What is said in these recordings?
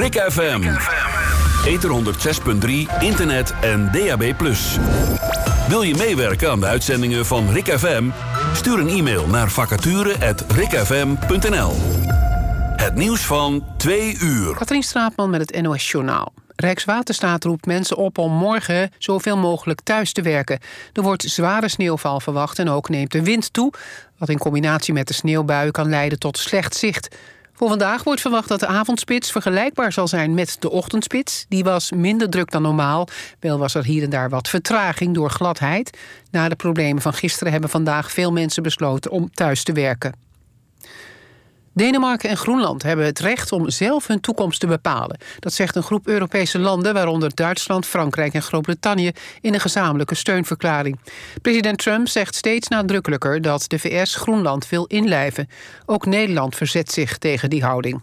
Rick FM. Ether 106.3, internet en DAB+. Wil je meewerken aan de uitzendingen van Rick FM? Stuur een e-mail naar vacature@rickfm.nl. Het nieuws van 2 uur. Katrien Straatman met het NOS Journaal. Rijkswaterstaat roept mensen op om morgen zoveel mogelijk thuis te werken. Er wordt zware sneeuwval verwacht en ook neemt de wind toe, wat in combinatie met de sneeuwbuien kan leiden tot slecht zicht. Voor vandaag wordt verwacht dat de avondspits vergelijkbaar zal zijn met de ochtendspits. Die was minder druk dan normaal. Wel was er hier en daar wat vertraging door gladheid. Na de problemen van gisteren hebben vandaag veel mensen besloten om thuis te werken. Denemarken en Groenland hebben het recht om zelf hun toekomst te bepalen. Dat zegt een groep Europese landen, waaronder Duitsland, Frankrijk en Groot-Brittannië, in een gezamenlijke steunverklaring. President Trump zegt steeds nadrukkelijker dat de VS Groenland wil inlijven. Ook Nederland verzet zich tegen die houding.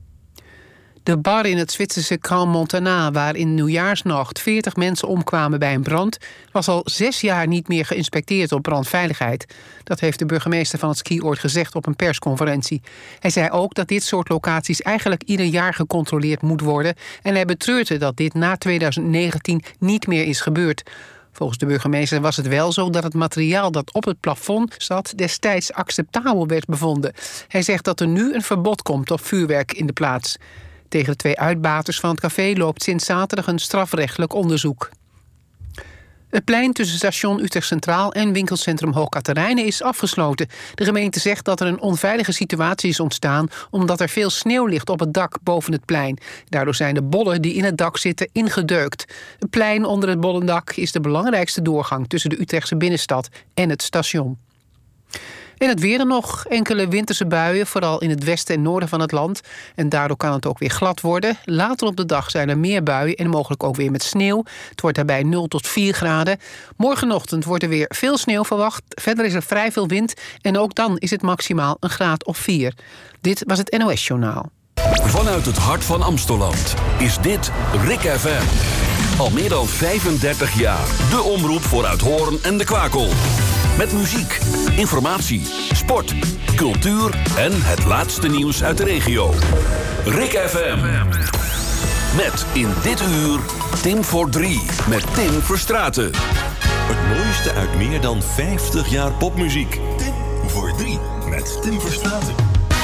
De bar in het Zwitserse Grand Montana, waar in nieuwjaarsnacht 40 mensen omkwamen bij een brand, was al 6 jaar niet meer geïnspecteerd op brandveiligheid. Dat heeft de burgemeester van het skioord gezegd op een persconferentie. Hij zei ook dat dit soort locaties eigenlijk ieder jaar gecontroleerd moet worden en hij betreurde dat dit na 2019 niet meer is gebeurd. Volgens de burgemeester was het wel zo dat het materiaal dat op het plafond zat destijds acceptabel werd bevonden. Hij zegt dat er nu een verbod komt op vuurwerk in de plaats. Tegen de 2 uitbaters van het café loopt sinds zaterdag een strafrechtelijk onderzoek. Het plein tussen station Utrecht Centraal en winkelcentrum Hoog Catharijnen is afgesloten. De gemeente zegt dat er een onveilige situatie is ontstaan omdat er veel sneeuw ligt op het dak boven het plein. Daardoor zijn de bollen die in het dak zitten ingedeukt. Het plein onder het bollendak is de belangrijkste doorgang tussen de Utrechtse binnenstad en het station. En het weer nog enkele winterse buien, vooral in het westen en noorden van het land. En daardoor kan het ook weer glad worden. Later op de dag zijn er meer buien en mogelijk ook weer met sneeuw. Het wordt daarbij 0 tot 4 graden. Morgenochtend wordt er weer veel sneeuw verwacht. Verder is er vrij veel wind en ook dan is het maximaal een graad of 4. Dit was het NOS Journaal. Vanuit het hart van Amstelland is dit Rick FM. Al meer dan 35 jaar. De omroep voor Uithoorn en de Kwakel. Met muziek, informatie, sport, cultuur en het laatste nieuws uit de regio. Rick FM. Met in dit uur Tim voor 3 met Tim Verstraeten. Het mooiste uit meer dan 50 jaar popmuziek. Tim voor 3 met Tim Verstraeten.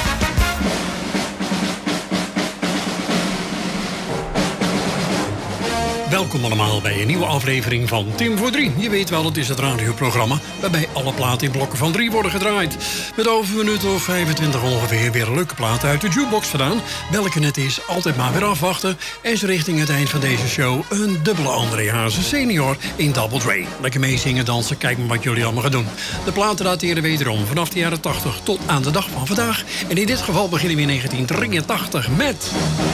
Welkom allemaal bij een nieuwe aflevering van Tim voor 3. Je weet wel, het is het radioprogramma waarbij alle platen in blokken van 3 worden gedraaid. Met over een minuut of 25 ongeveer weer een leuke plaat uit de jukebox vandaan. Welke het is, altijd maar weer afwachten. En zo richting het eind van deze show een dubbele André Hazes senior in Double Dre. Lekker meezingen, dansen, kijk maar wat jullie allemaal gaan doen. De platen dateren wederom vanaf de jaren 80 tot aan de dag van vandaag. En in dit geval beginnen we in 1983 met...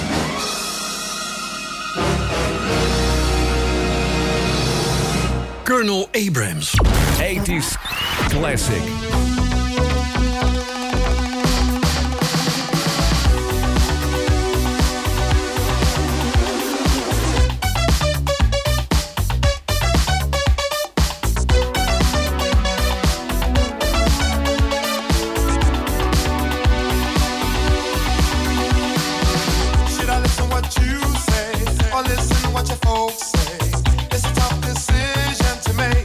Colonel Abrams. 80s Classic. Should I listen what you say or listen what your folks say? It's a tough decision to make.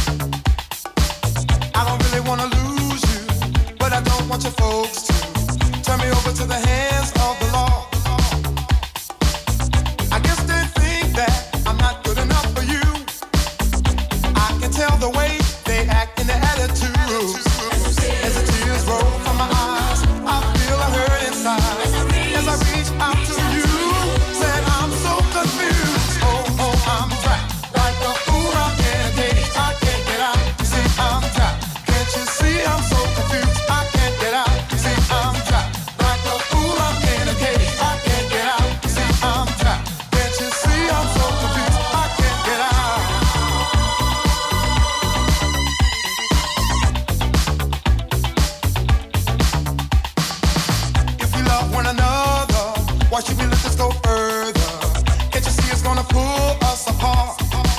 I don't really wanna lose you, but I don't want your folks to turn me over to the hands of the law. I guess they think that I'm not good enough for you. I can tell the way they act in their attitudes. As the tears roll from my eyes, I feel a hurt inside. As I reach out to you, said I'm so confused. Oh, I'm trapped like a fool. I'm in a cage. I can't get out. See, I'm trapped. Can't you see I'm so confused? I can't get out. See, I'm trapped like a fool. I'm in a cage. I can't get out. See, I'm trapped. Can't you see I'm so confused? I can't get out. If we love one another, why should we let this go further? Can't you see it's gonna pull us apart?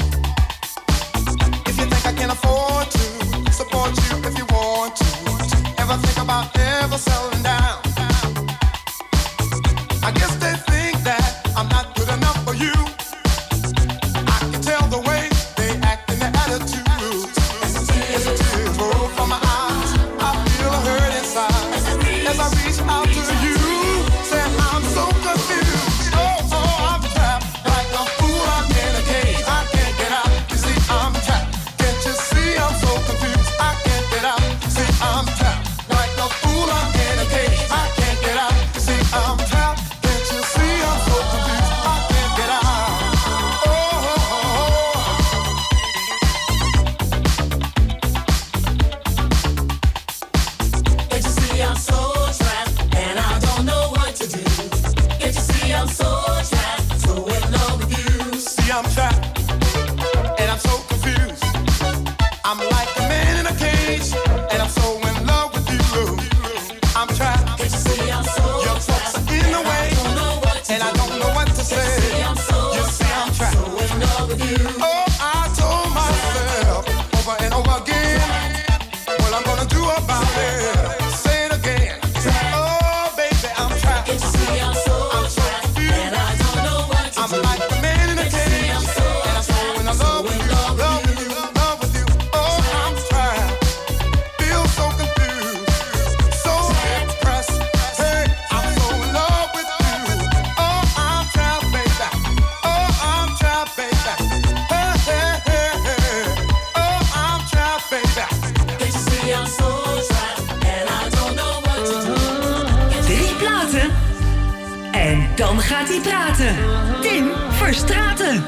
If you think I can afford to support you if you want to, ever think about ever settling down? I guess they think that I'm like a man in a cage, and I'm so in love with you. I'm trapped. Your thoughts are in the way, and I don't know what to say. You see, I'm trapped. Oh, I told myself over and over again, what I'm gonna do about it. Say it again. Oh, baby, I'm trapped. I'm so confused. I'm like the man in a cage, and I'm so in love with you, love with you, love with you. Oh, I'm trapped. Feel so confused, so depressed. Hey, I'm so in love with you. Oh, I'm trapped, baby. Oh, I'm trapped, baby. Hey, hey, hey, hey. Oh, I'm trapped, baby. Can't you see I'm so trapped and I don't know what to do? 3 platen en dan gaat hij praten. Tim Verstraeten.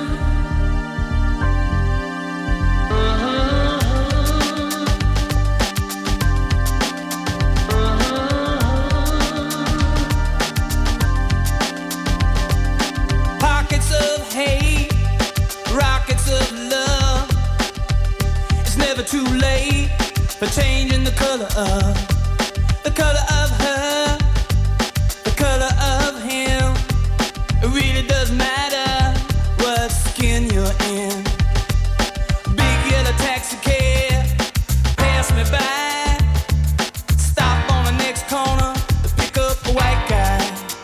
Pockets of hate, rockets of love. It's never too late for changing the color of her, the color of him. It really doesn't matter what skin you're in. Big yellow taxi cab, pass me by. Stop on the next corner to pick up a white guy.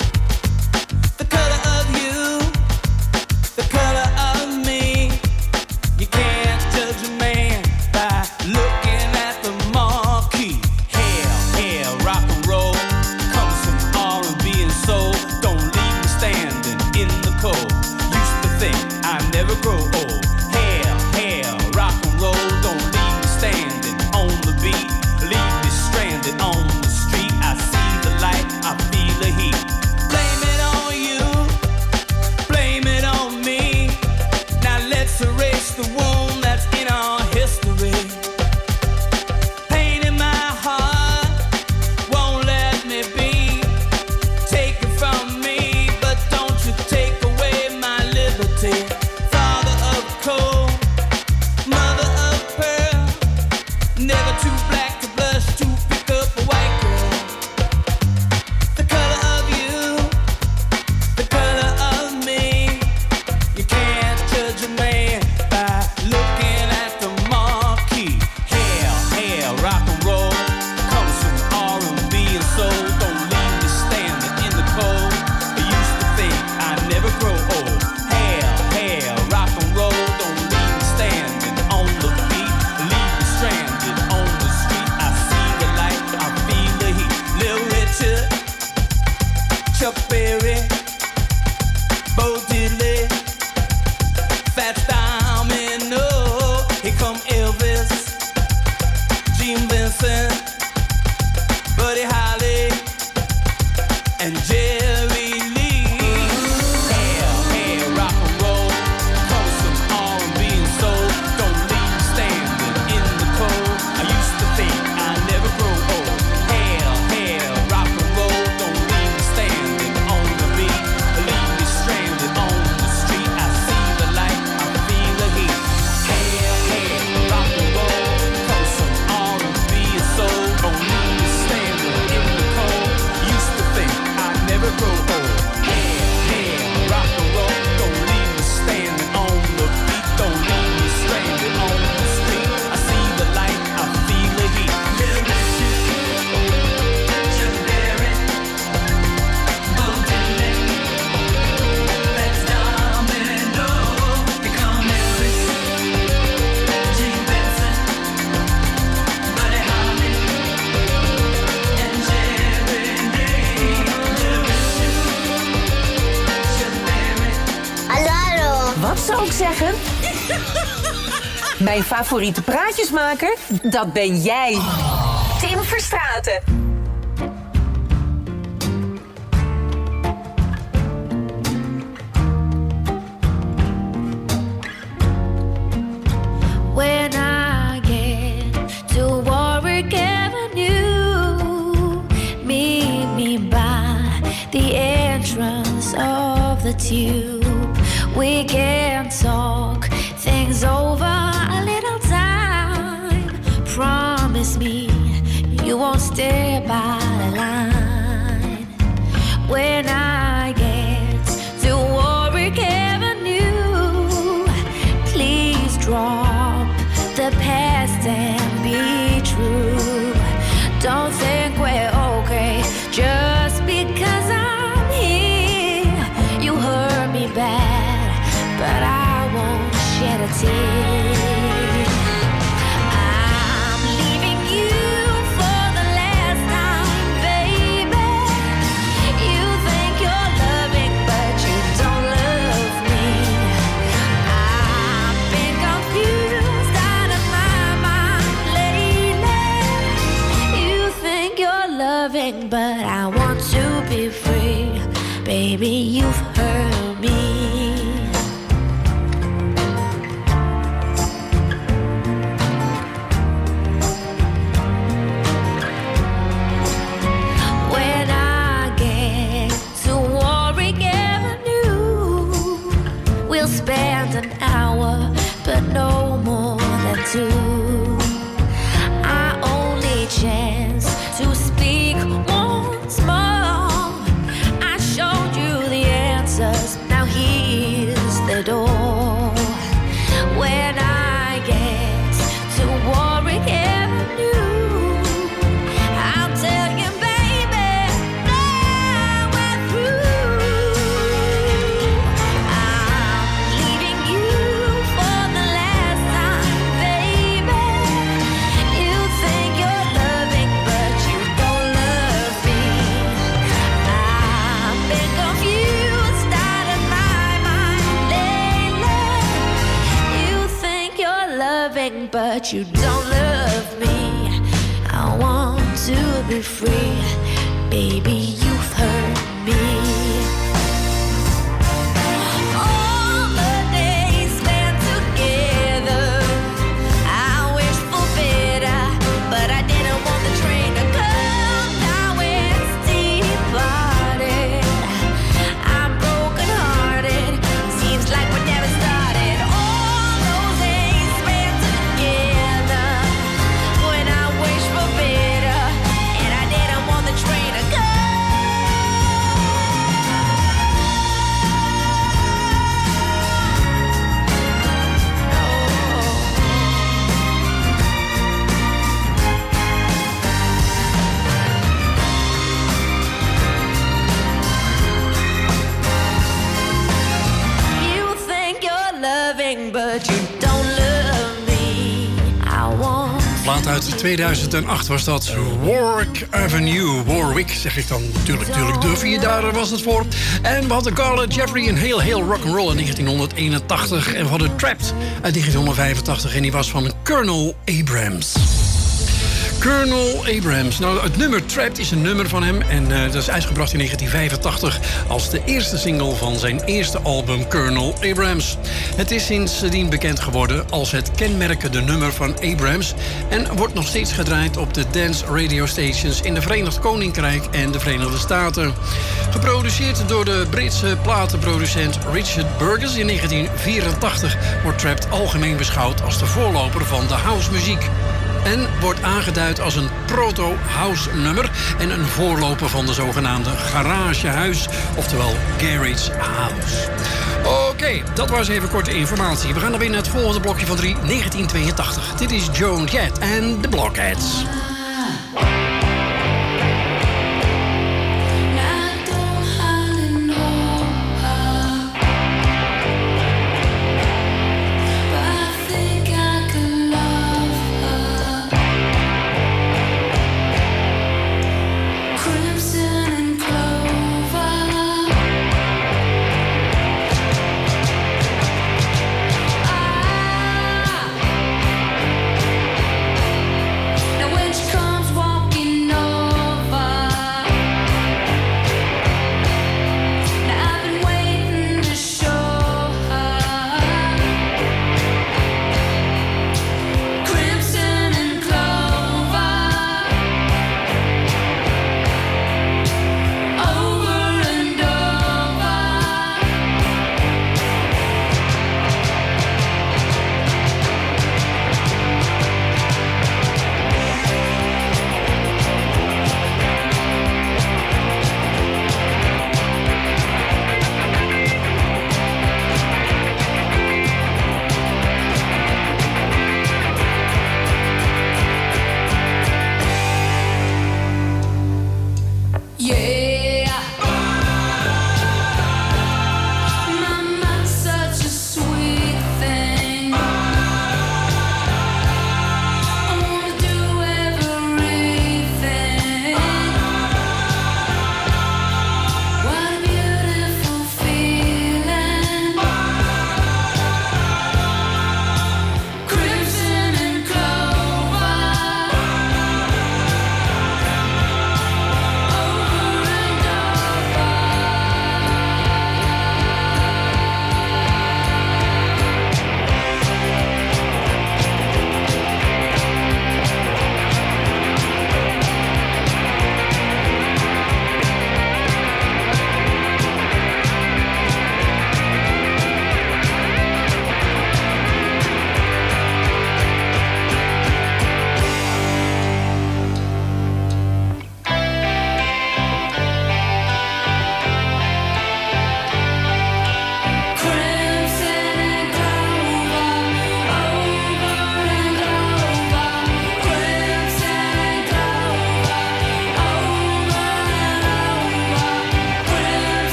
The color of you, the color of me. You can't judge a man by looking at the marquee. Hell, hell, rock and roll. Comes some R&B and soul. Don't leave me standing in the cold. Used to think I'd never grow old. Hell, hell, rock and roll. Don't leave me standing on the beat. Leave me stranded on the street. I see the light, I feel the heat. Blame it on you, blame it on me. Now let's erase the wound that's in our history. Pain in my heart won't let me be. Take it from me, but don't you take away my liberty. Father of coal, mother of pearl. Never too black to blush to pick up a white girl. The color of you, the color of me. You can't judge a man by looking at the marquee. Hell, hell, rock and roll. Comes from R&B and soul. Don't leave me standing in the cold. I used to think I'd never grow old. Hell, hell, rock and roll. Don't leave me standing on the beat. Leave me stranded on the street. I see the light, I feel the heat. Lil Richard, Chuck Berry, Bo Diddley, Fats Domino. Here come Elvis, Gene Vincent, Buddy Holly, and Jerry Lee. Hell, hell, rock and roll. Comes some R&B and soul. Don't leave me standing in the cold. I used to think I'd never grow old. Hell, hell, rock and roll. Don't leave me standing on the beat. Leave me stranded on the street. I see the light, I feel the heat. Hell, hell, rock and roll. Comes some R&B and soul. Don't leave me standing in the cold. Used to think I'd never grow old. Hell, hell, rock and roll. Don't leave me standing on the beat. Don't leave me stranded on the street. I see the light, I feel the heat. Little Richard, Chuck Berry, Bo Diddley, Fats Domino. Here come Elvis, Gene Vincent, Buddy Holly, and Jerry Lee. Little Richard, Chuck Berry. Hallo. Wat zou ik zeggen? Mijn favoriete praatjesmaker? Dat ben jij. Tim Verstraeten. When I get to Warwick Avenue, meet me by the entrance of the tube. We can talk things over a little time. you won't stay by the line. When I get to Warwick Avenue, please drop the past and be true. Don't think we're okay just because I'm here. You hurt me bad, but I won't shed a tear. I'm leaving you for the last time, baby. You think you're loving, but you don't love me. I've been confused out of my mind lately. You think you're loving, but I want to be free. Baby, you've hurt me. When I get to Warwick Avenue, we'll spend an hour, but no more than two. Our only chance to speak once more. I showed you the answers, now here's the door. When I get to Warwick Avenue, I'll tell you, baby, now we're through. I'm leaving you for the last time, baby. You think you're loving, but you don't love me. I've been confused out of my mind lately. You think you're loving, but you don't love me. I want to be free, baby, you've hurt me. All the days spent together, I wish for better, but I didn't want the train to come. Now it's departed. I'm broken hearted. Seems like we never started. All those days spent together, when I wish for better, and I didn't want the train to come. You think you're loving, but you don't love me. I want Plaat uit 2008 was dat. Warwick Avenue. Warwick, zeg ik dan natuurlijk. De 4 dagen was het voor. En we hadden Carla Jeffrey en heel rock'n'roll in 1981. En we hadden Trapped uit 1985. En die was van Colonel Abrams. Colonel Abrams. Nou, het nummer Trapped is een nummer van hem. En dat is uitgebracht in 1985 als de eerste single van zijn eerste album Colonel Abrams. Het is sindsdien bekend geworden als het kenmerkende nummer van Abrams. En wordt nog steeds gedraaid op de dance radio stations in de Verenigd Koninkrijk en de Verenigde Staten. Geproduceerd door de Britse platenproducent Richard Burgess in 1984 wordt Trapped algemeen beschouwd als de voorloper van de housemuziek. En wordt aangeduid als een proto-house nummer en een voorloper van de zogenaamde garagehuis, oftewel garage house. Oké, dat was even korte informatie. We gaan dan weer naar het volgende blokje van 1982. Dit is Joan Jett en de Blockheads. Now when she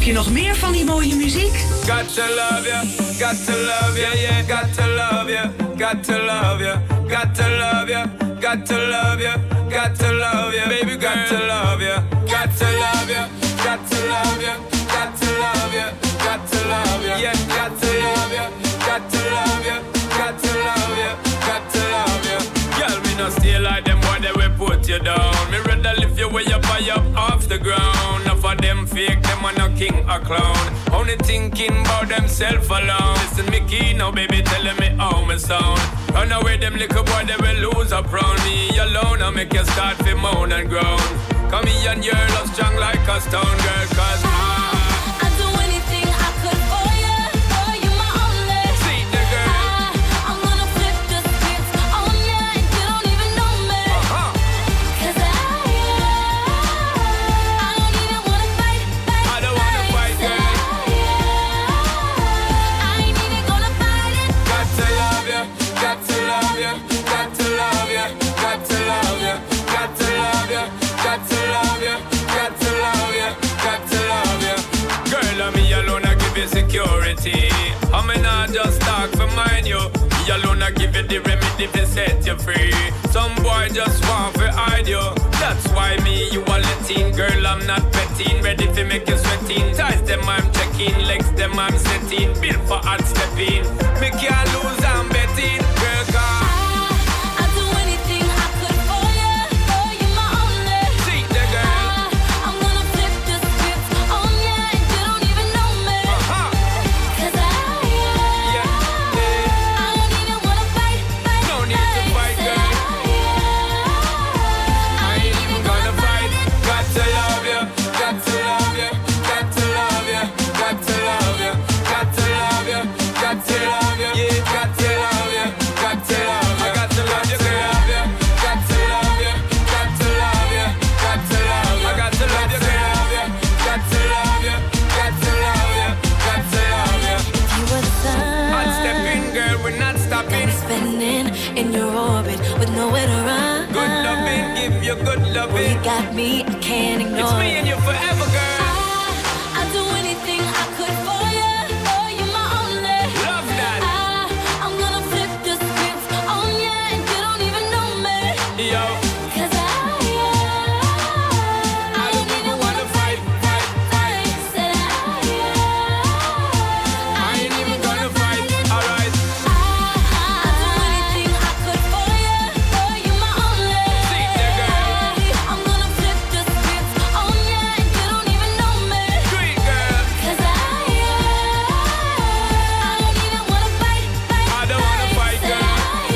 je nog meer van die mooie muziek? Got to love you, got to love you, yeah, got to love you, got to love you, got to love you, got to love you, got to love you, baby, got to love you, got to love you, got to love you, got to love you, got to love you, yeah, got to love you, got to love you, got to love you, got to love you. Girl, me no stay like them boy, they will put you down. Me rather lift you way up high up off the ground. Enough of them fake, them are no king or clown. Only thinking about themself alone. Listen me key now, baby, telling me how me sound. Run away, them little boy, they will lose up round me alone. I make you start to moan and groan. Come here and your love strong like a stone, girl, cause I'd do anything I could for you. Oh, you my only. See the girl. I'm gonna flip the script on you and you don't even know me. Cause I don't even wanna fight. I don't wanna fight, girl. I ain't even gonna fight it. Got to love you, got to love you, got to love you, got to love you, got to love you, got to love you, got to love you, got to love you. Girl, I'm me alone, I give you security. I'm not just talk for mine, you. Me alone, I give you the remedy to set you free. Some boy just want to hide you. That's why me, you are letting. Girl, I'm not petting. Ready to make you sweating. Ties them, I'm checking. Legs them, I'm setting. Built for hard stepping. Me can't lose, I'm betting. Girl, God. I'd do anything I could for you. Oh, you my only. See the girl. I'm gonna flip the script on you and you don't even know me. Cause I don't even wanna fight. No need to fight, girl. I ain't even gonna fight. Got to love you, got to love you, got to love you, got to love you, got to love you, got to love you, yeah, got to love you, got to love you, got to love you, girl. Got to love you, got to love you, got to love you, I got to love you, girl. Got to love you, got to love you, got to love you. You were the sun. I'm stepping, girl, we're not stopping. Spinning in your orbit with nowhere to run. Good loving, give you good loving. Well, you got me, I can't ignore It's me and you forever, girl. I'd do anything I could for you. Oh, you my only. Love that. I'm gonna flip the script on you and you don't even know me. Yo. Cause I don't even wanna fight. Said I ain't even gonna fight. Alright. I'd do anything I could for you. Oh, you my only. See the girl. I'm gonna flip the script on you and you don't even know me. Sweet girl. Cause I don't even wanna fight. I don't wanna fight, girl.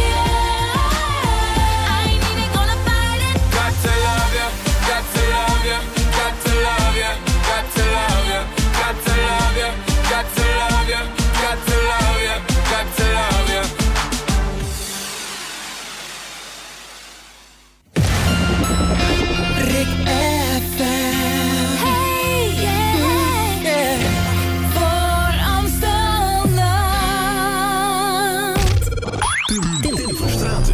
I ain't even gonna fight it. Got to love you, got to love you, got to love you, got to love you, got to love you, got to love you, got to love you, got to love you. Rick FM. Hey, yeah. Voor Amsterdam. Tim Verstraeten.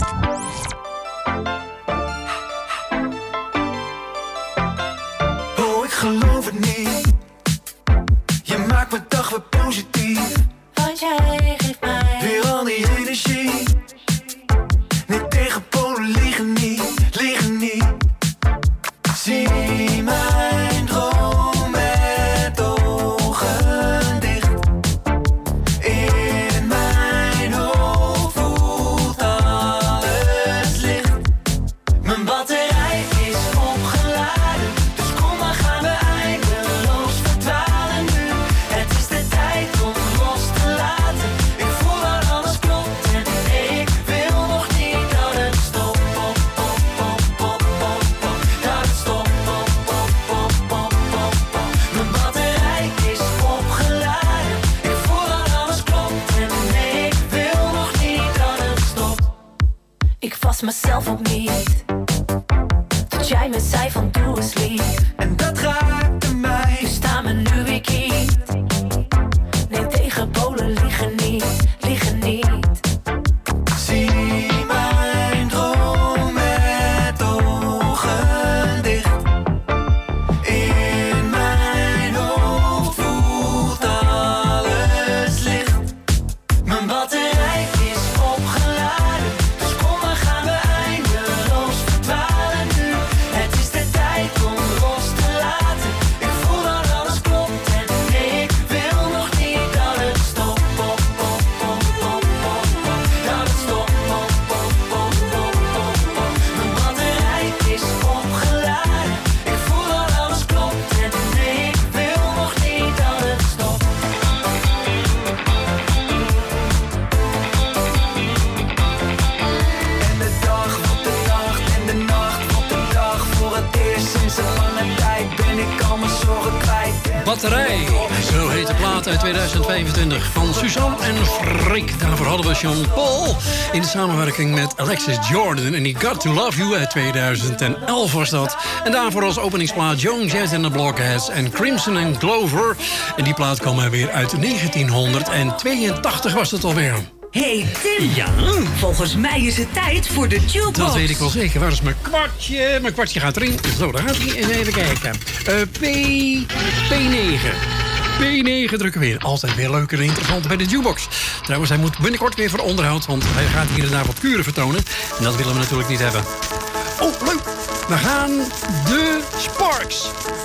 Oh, ik geloof het niet. Je maakt mijn dag weer positief. Want jij geeft mij Weer al die energie. Nee, tegen Polen liggen niet, liggen niet. Zie mijn droom met ogen dicht. In mijn hoofd voelt alles licht. Mijn batterij is opgeladen, dus kom maar gaan we eindeloos verdwalen nu. Het is de tijd om los te laten. Ik voel dat alles klopt en ik wil nog niet dat het stopt. Pop, pop, pop, pop, pop, pop. Dat het stopt. Pop, pop, pop, pop, pop, pop. Mijn batterij is opgeladen. Ik voel dat alles klopt en ik wil nog niet dat het stopt. Ik vast mezelf op niet. Tot jij me zei van doe eens lief. En dat raakte mij. Nu staan we nu weer kiet. Nee, tegen Polen liggen niet, liggen niet. Zie mijn droom met ogen dicht. In mijn hoofd Batterij. Zo heet de plaat uit 2025 van Suzanne en Freek. Daarvoor hadden we Jean-Paul in samenwerking met Alexis Jordan. En die Got To Love You uit 2011 was dat. En daarvoor als openingsplaat Joan Jett and the Blockheads en Crimson and Clover. En die plaat kwam weer uit 1982 was het alweer. Hey Tim, Ja? volgens mij is het tijd voor de jukebox. Dat weet ik wel zeker. Waar is mijn kwartje? Mijn kwartje gaat erin. Zo, daar gaat hij. Even kijken. P9. P9 drukken we in. Altijd weer leuk en interessant bij de jukebox. Trouwens, hij moet binnenkort weer voor onderhoud, want hij gaat hier en daar wat kuren vertonen. En dat willen we natuurlijk niet hebben. Oh, leuk. We gaan de Sparks.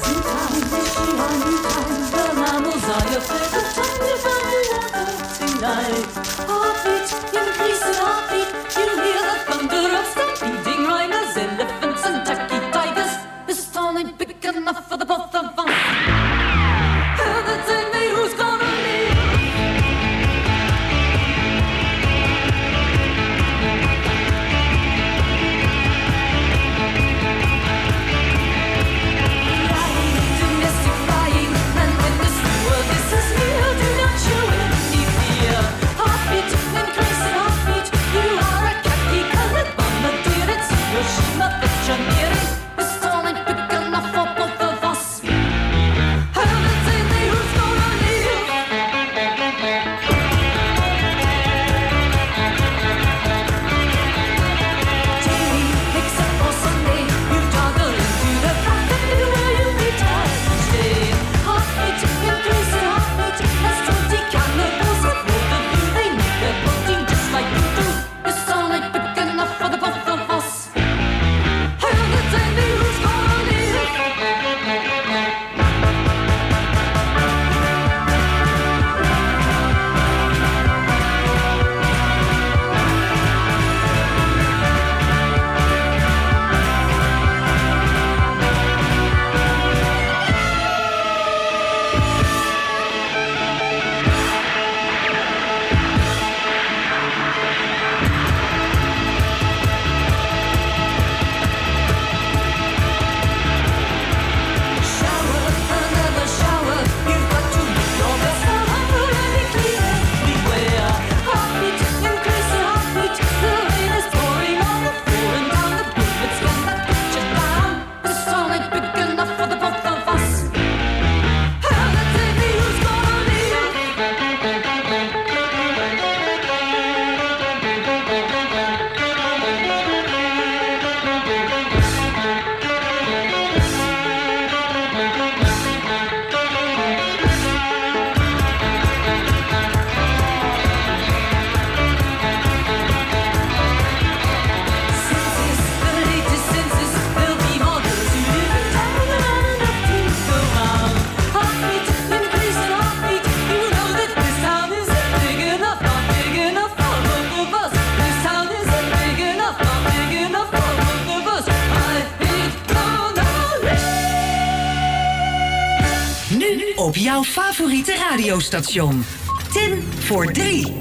Op jouw favoriete radiostation. Tim voor 3.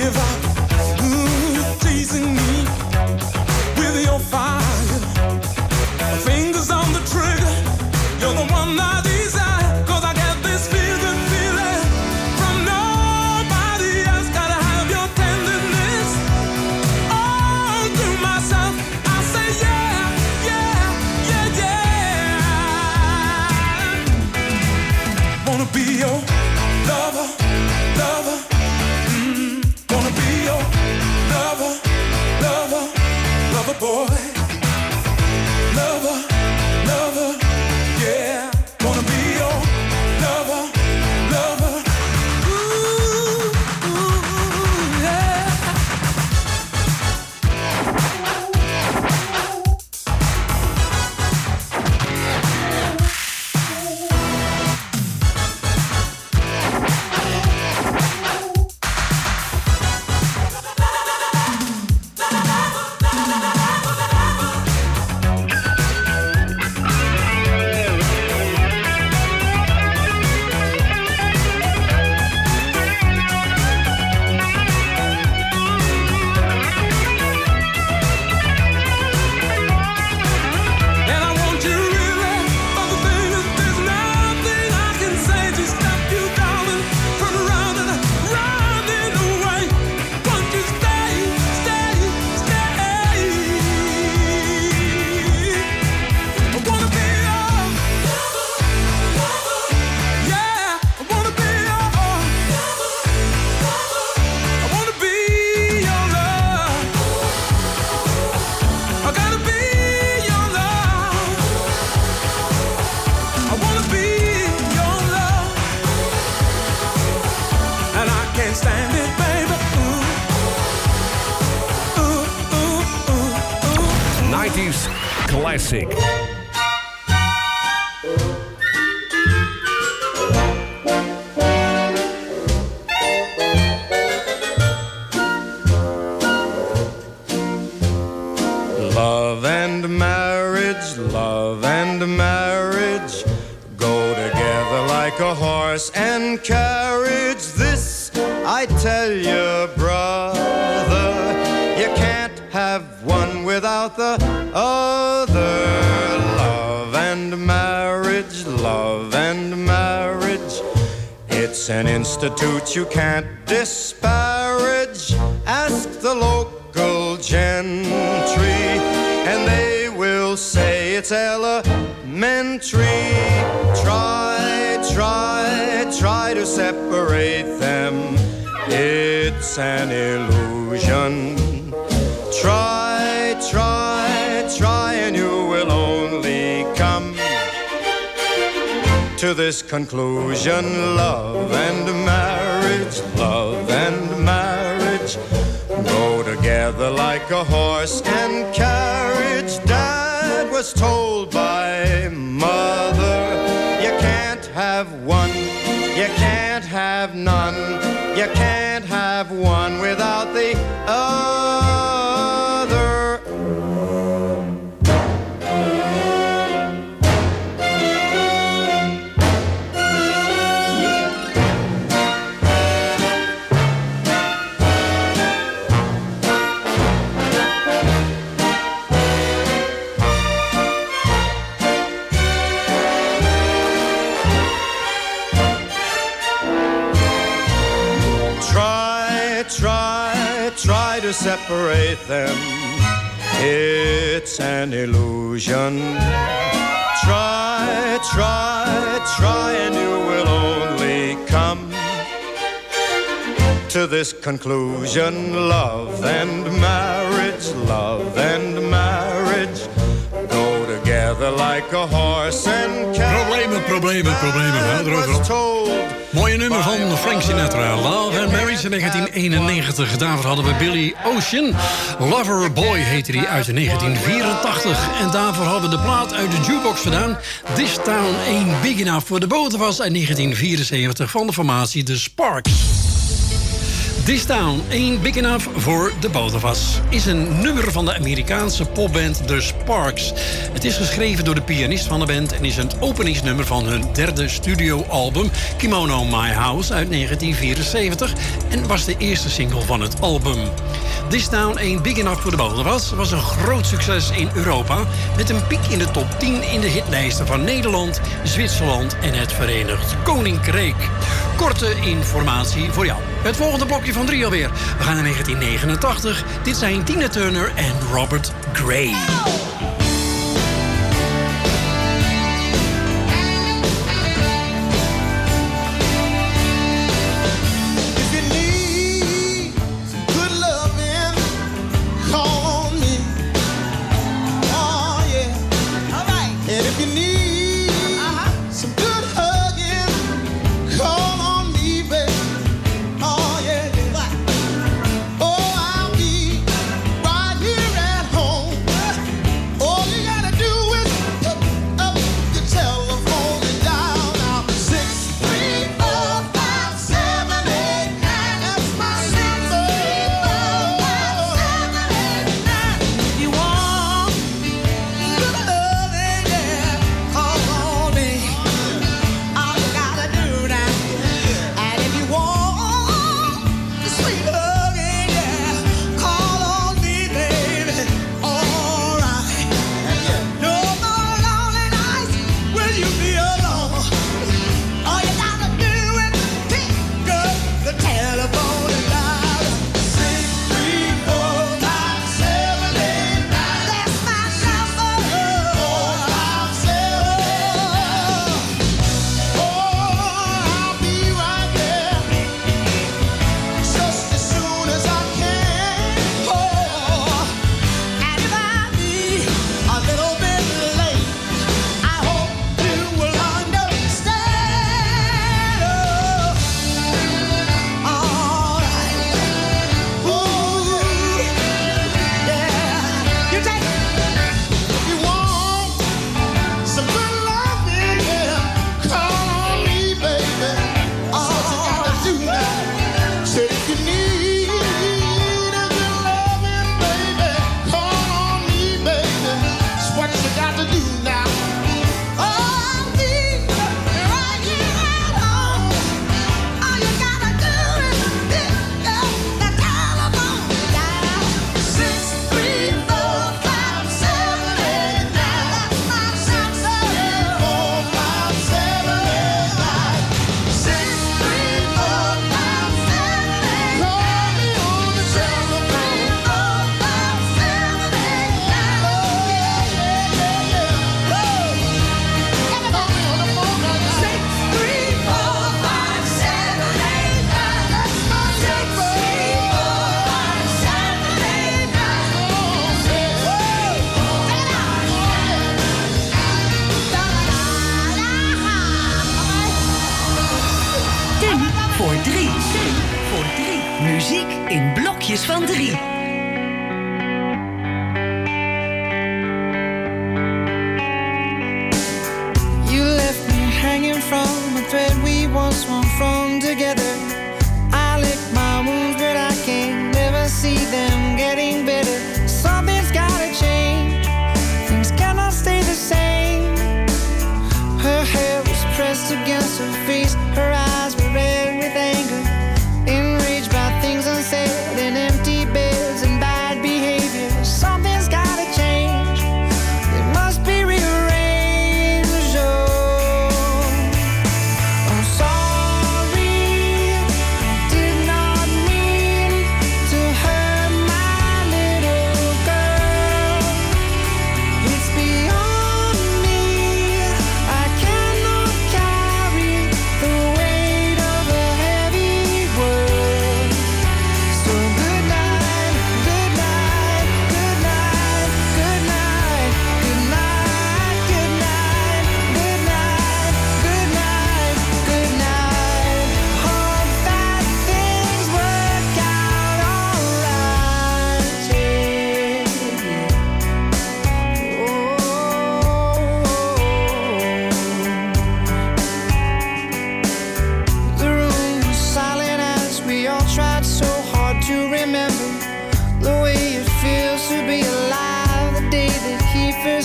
give up. Teasing me with your fire. Fingers on the trigger. You're the one I desire. 'Cause I get this feeling from nobody else. Gotta have your tenderness. All to myself, I say yeah, yeah, yeah, yeah. Wanna be your lover, lover. Wanna be your lover, lover, lover boy. Lover, lover, yeah. Wanna be your lover, lover. Ooh, ooh, yeah. And I want you really, but the thing is there's nothing I can say to stop you, darling, from running away. Won't you stay, stay, stay? I wanna be your lover, lover. Yeah, I wanna be your lover, lover. I wanna be your love. I gotta be your love. I wanna be your love. And I can't stand it, baby. Ooh, ooh, ooh, ooh, ooh. 90s classic. Love and marriage go together like a horse and carriage. This I tell you, brother, you can't have one without the other. Love and marriage, it's an institute you can't disparage. Ask the local gentry, and they will say it's elementary. Try to separate them. It's an illusion. Try, and you will only come to this conclusion. Love and marriage go together like a horse and carriage. Dad was told by mother, you can't have one, you can't have none, you can't have one without the other. Try to separate them. It's an illusion. Try, and you will only come to this conclusion. Love and marriage go together like a horse and carriage. Problemen. Mooie nummer van Frank Sinatra. Love and Marriage in 1991. Daarvoor hadden we Billy Ocean. Lover Boy heette die uit 1984. En daarvoor hadden we de plaat uit de jukebox vandaan. This Town Ain't Big Enough voor de boter was uit 1974 van de formatie The Sparks. This Town Ain't Big Enough for the Both of Us is een nummer van de Amerikaanse popband The Sparks. Het is geschreven door de pianist van de band en is het openingsnummer van hun derde studioalbum Kimono My House uit 1974 en was de eerste single van het album. This Town Ain't Big Enough for the Both of Us was een groot succes in Europa met een piek in de top 10 in de hitlijsten van Nederland, Zwitserland en het Verenigd Koninkrijk. Korte informatie voor jou. Het volgende blokje van 3 alweer. We gaan naar 1989. Dit zijn Tina Turner en Robert Gray. Muziek in blokjes van 3. You left me hanging from a thread we once swung from together. I lick my wounds, but I can never see them getting better. Something's gotta change. Things cannot stay the same. Her hair was pressed against her face. Her eyes were red with anger. Enraged by things unsaid and empty beds and bad behavior. Something's gotta change. It must be rearranged. Oh, I'm sorry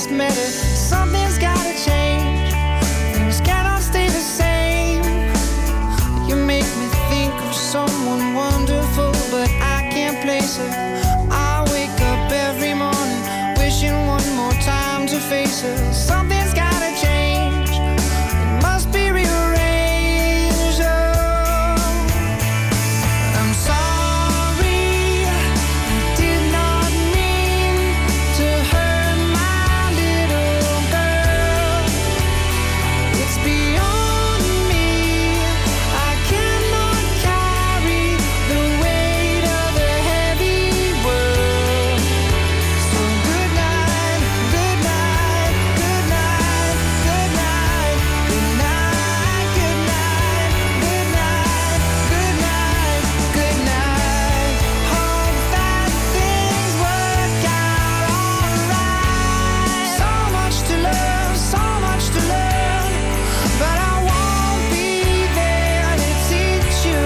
just met her. Something's gotta change. Things cannot stay the same. You make me think of someone wonderful, but I can't place her. I wake up every morning wishing one more time to face her. Something's gotta change. It must be rearranged. Oh, I'm sorry. I did not mean to hurt my little girl. It's beyond me. I cannot carry the weight of a heavy world. So good night, good night, good night, good night, good night, good night, good night, good night, good night. Hope that things work out alright. So much to learn, so much to learn, but I won't be there to teach you.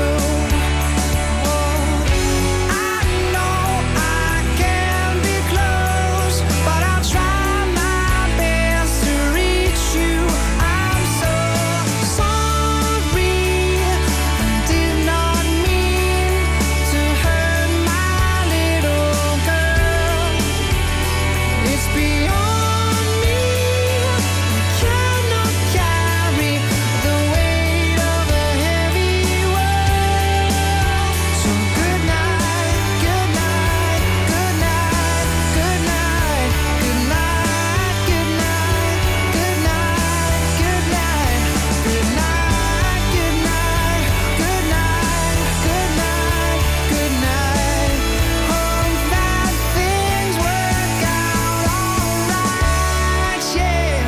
Oh, I know I can be close, but I'll try my best to reach you. I'm so sorry. I did not mean to hurt my little girl. It's beyond me. I cannot carry the weight of a heavy world. So good night, good night, good night, good night, good night, good night, good night, good night, good night, good night, good night, good night, good night. Hope that things work out alright, yeah.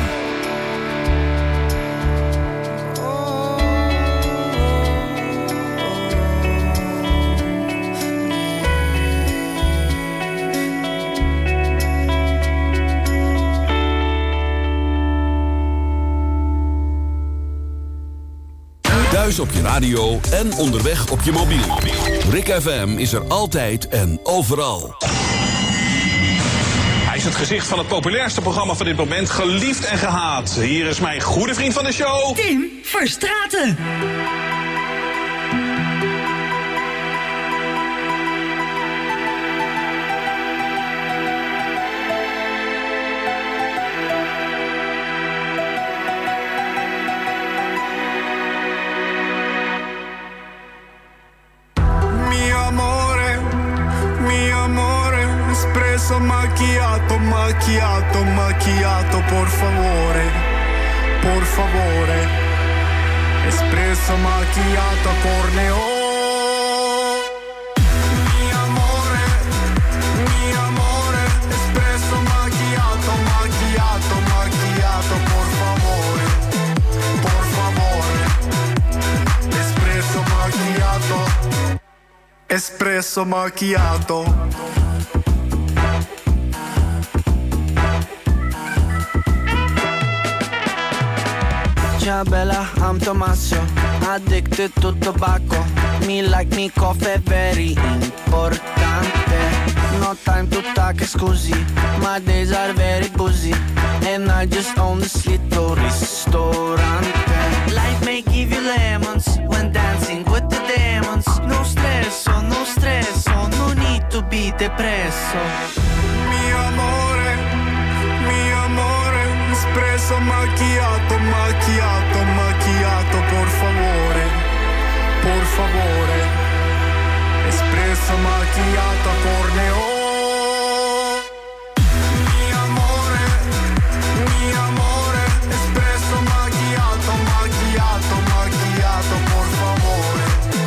Thuis op je radio en onderweg op je mobiel. Rick FM is er altijd en overal. Hij is het gezicht van het populairste programma van dit moment, geliefd en gehaat. Hier is mijn goede vriend van de show, Tim Verstraeten. Mi amore, espresso macchiato, macchiato, macchiato, por favore, por favore, espresso macchiato, corneo. Mi amore, espresso macchiato, macchiato, macchiato, por favore, espresso macchiato, espresso macchiato. Ciao bella, I'm Tommaso, addicted to tobacco. Me like me coffee, very importante. No time to talk, scusi, my days are very busy. And I just own this little ristorante. Life may give you lemons when dancing with the demons. No stresso, no stresso, no need to be depresso. Mi amore, espresso macchiato, macchiato, macchiato, por favore, espresso macchiato, corneo. Mi amore, espresso macchiato, macchiato, macchiato, por favore,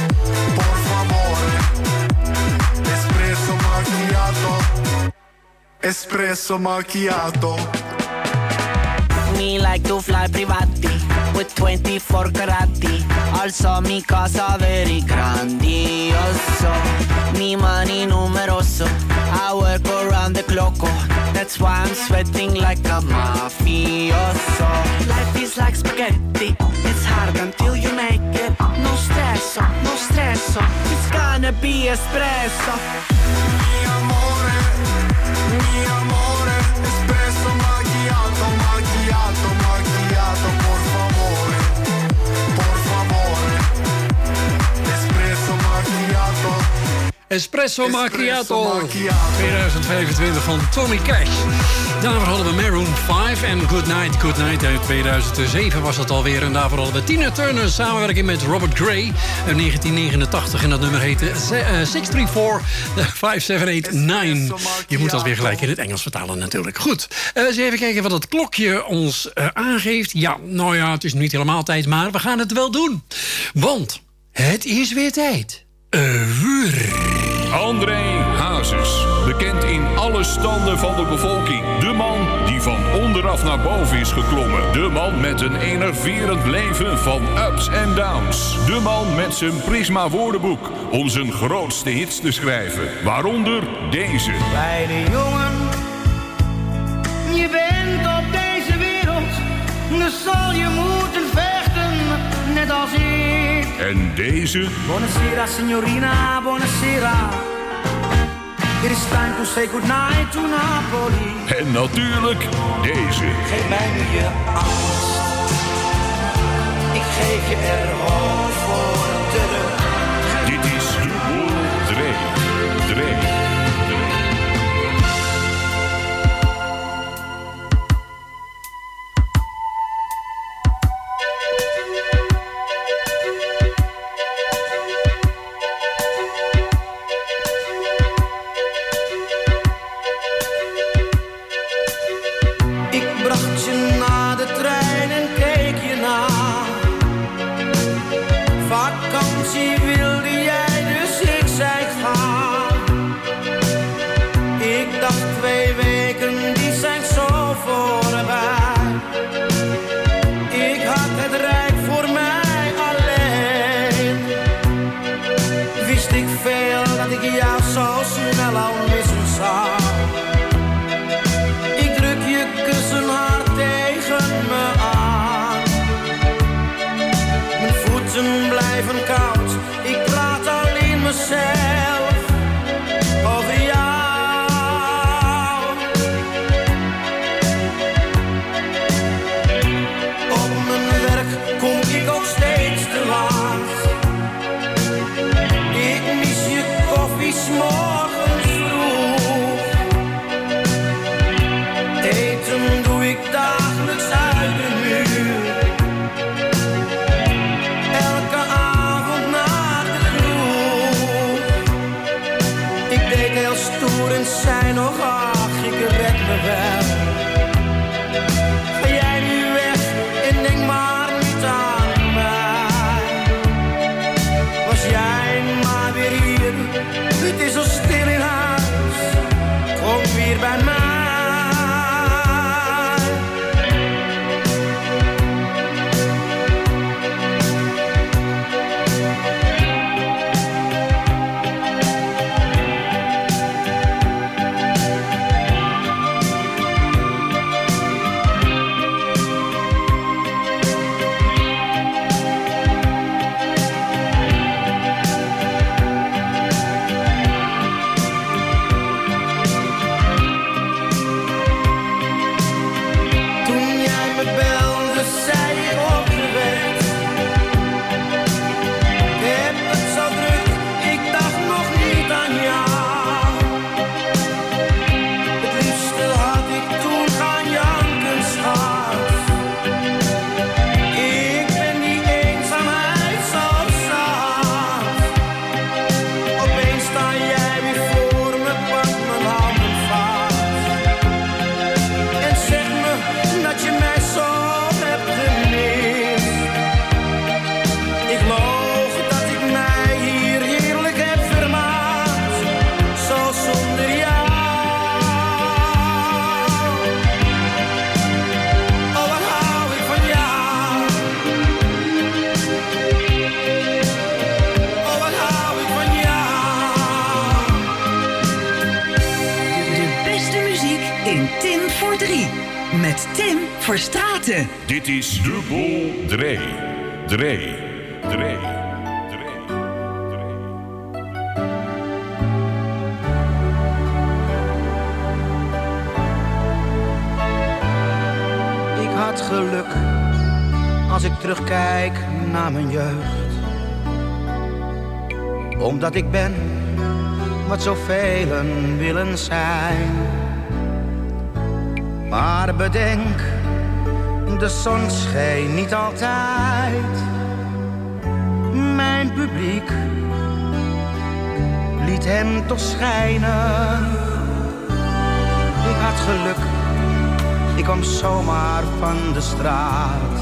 espresso macchiato, espresso macchiato. Me like to fly privati with 24 carati. Also mi casa very grandioso. Mi money numeroso. I work around the clock. That's why I'm sweating like a mafioso. Life is like spaghetti. It's hard until you make it. No stresso, no stresso. It's gonna be espresso. Mi amore, espresso macchiato. macchiato, macchiato, por favore, por favore. Espresso macchiato. Espresso Macchiato 2025 van Tommy Cash. Daarvoor hadden we Maroon 5 en Good Night, Good Night uit 2007 was dat alweer. En daarvoor hadden we Tina Turner samenwerking met Robert Gray uit 1989. En dat nummer heette 634-5789. Je moet dat weer gelijk in het Engels vertalen natuurlijk. Goed, eens even kijken wat het klokje ons aangeeft. Ja, nou ja, het is niet helemaal tijd, maar we gaan het wel doen. Want het is weer tijd. André Hazes, bekend in alle standen van de bevolking. De man die van onderaf naar boven is geklommen. De man met een enerverend leven van ups en downs. De man met zijn Prisma woordenboek om zijn grootste hits te schrijven. Waaronder deze. Kleine jongen, je bent op deze wereld, dus zal je moeten vechten, net als ik. En deze. Buonasera signorina, buonasera. It is time to say goodnight to Napoli. En natuurlijk deze. Geef mij nu je angst. Ik geef je er hoofd voor terug. Dit is de Boel Dre. Met Tim Verstraeten. Dit is de Boel Dre. Ik had geluk als ik terugkijk naar mijn jeugd. Omdat ik ben wat zoveel willen zijn. Maar bedenk, de zon scheen niet altijd. Mijn publiek liet hem toch schijnen. Ik had geluk, ik kwam zomaar van de straat.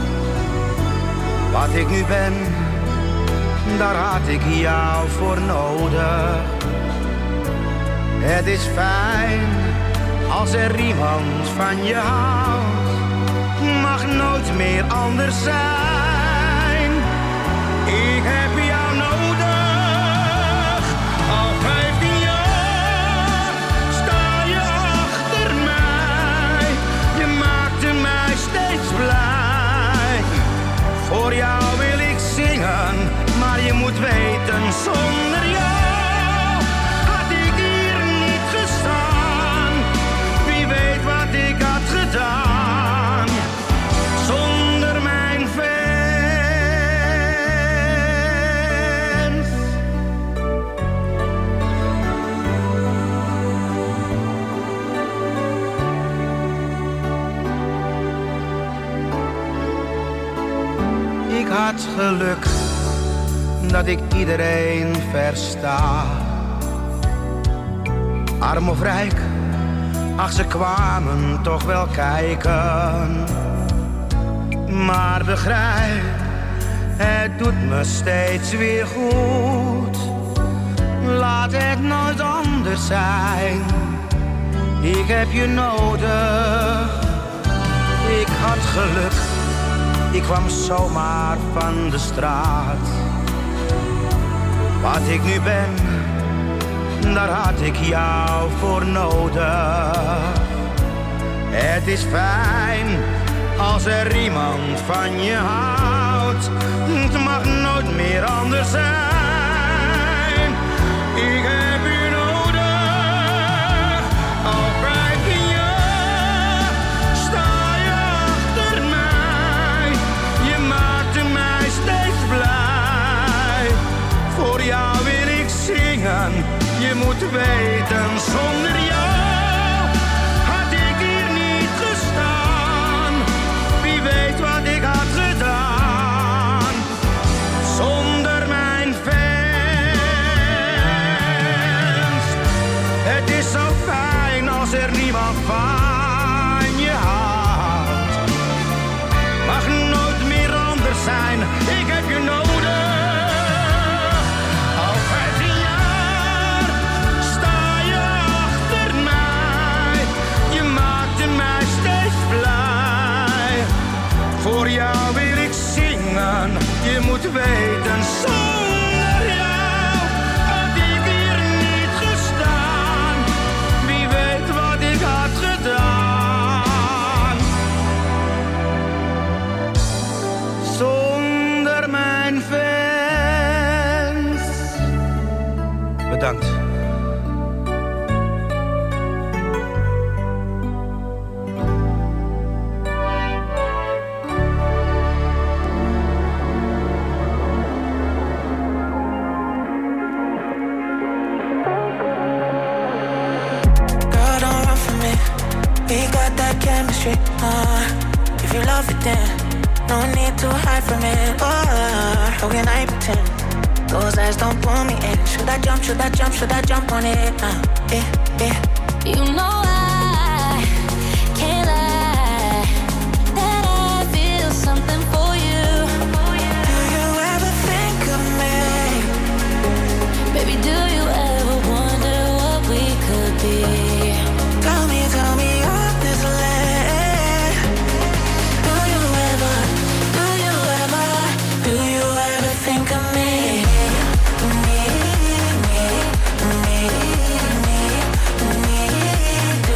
Wat ik nu ben, daar had ik jou voor nodig. Het is fijn als er iemand van je houdt. Mag nooit meer anders zijn. Ik heb jou nodig. Al 15 jaar sta je achter mij. Je maakte mij steeds blij. Voor jou wil ik zingen, maar je moet weten, zonder jou had ik hier niet gestaan. Wie weet wat ik had gedaan zonder mijn fans. Ik had geluk dat ik iedereen versta. Arm of rijk, ach ze kwamen toch wel kijken. Maar begrijp, het doet me steeds weer goed. Laat het nooit anders zijn. Ik heb je nodig. Ik had geluk, ik kwam zomaar van de straat. Wat ik nu ben, daar had ik jou voor nodig. Het is fijn als er iemand van je houdt. Het mag nooit meer anders zijn. Ik heb je nodig. Al 15 jaar sta je achter mij. Je maakte mij steeds blij. Voor jou wil ik zingen. Je moet weten, zonder jou had ik hier niet gestaan. Wie weet wat ik had gedaan zonder mijn fans. Het is zo fijn als er niemand van je houdt. Mag nooit meer anders zijn. Ik heb je nodig. Voor jou wil ik zingen, je moet weten, zonder jou had ik hier niet gestaan. Wie weet wat ik had gedaan zonder mijn fans. Bedankt. If you love it then no need to hide from it. How can I pretend? Those eyes don't pull me in. Should I jump, should I jump, should I jump on it? You know I can't lie that I feel something for you. Do you ever think of me? Baby, do you ever wonder what we could be? Tell me honestly. Think of me. Do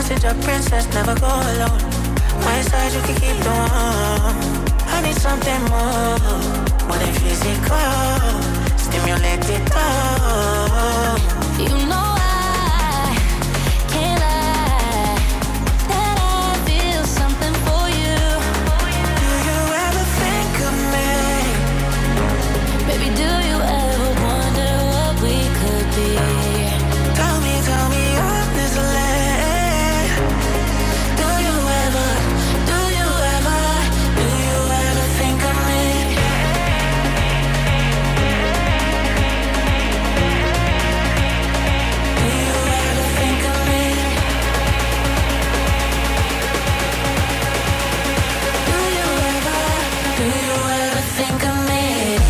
message, a princess never go alone. My side, you can keep the one. I need something more than physical. Stimulate it all. You know I can't lie that I feel something for you. Do you ever think of me? Baby, do you ever wonder what we could be? Tell me honestly. Do you ever think of me? Do you ever think of me? Do you ever think of me?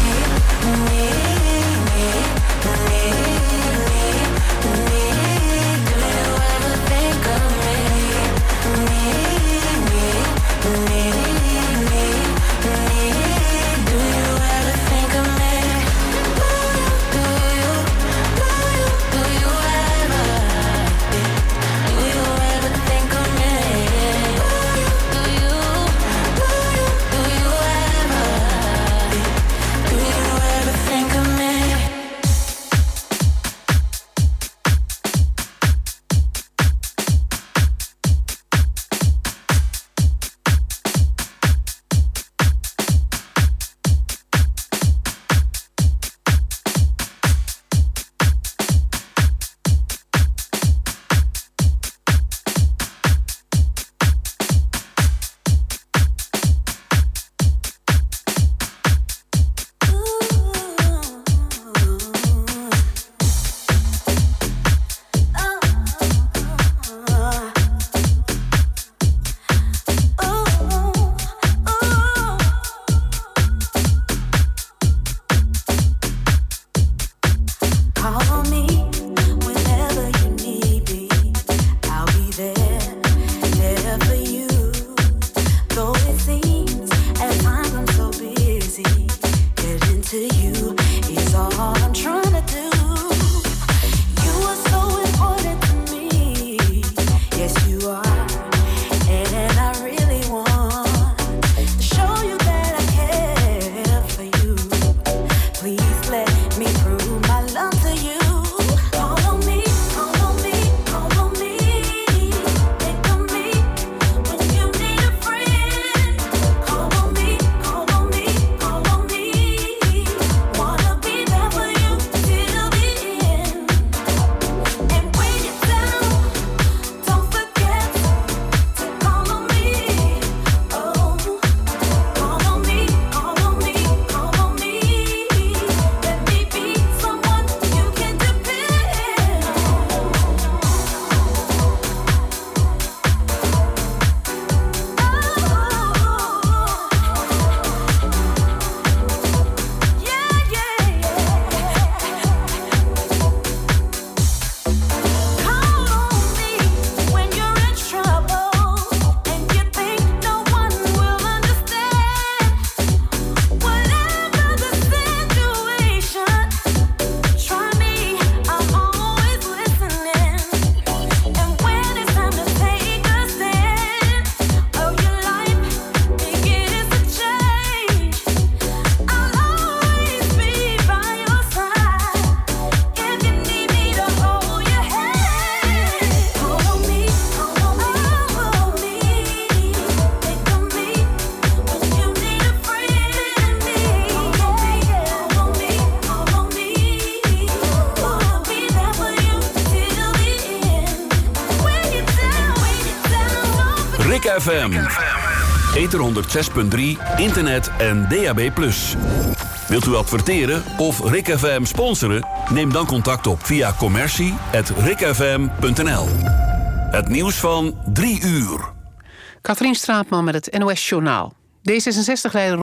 Rick FM. Ether 106.3, internet en DAB+. Wilt u adverteren of Rick FM sponsoren? Neem dan contact op via commercie@rickfm.nl. Het nieuws van 3 uur. Katrien Straatman met het NOS Journaal. D66-leider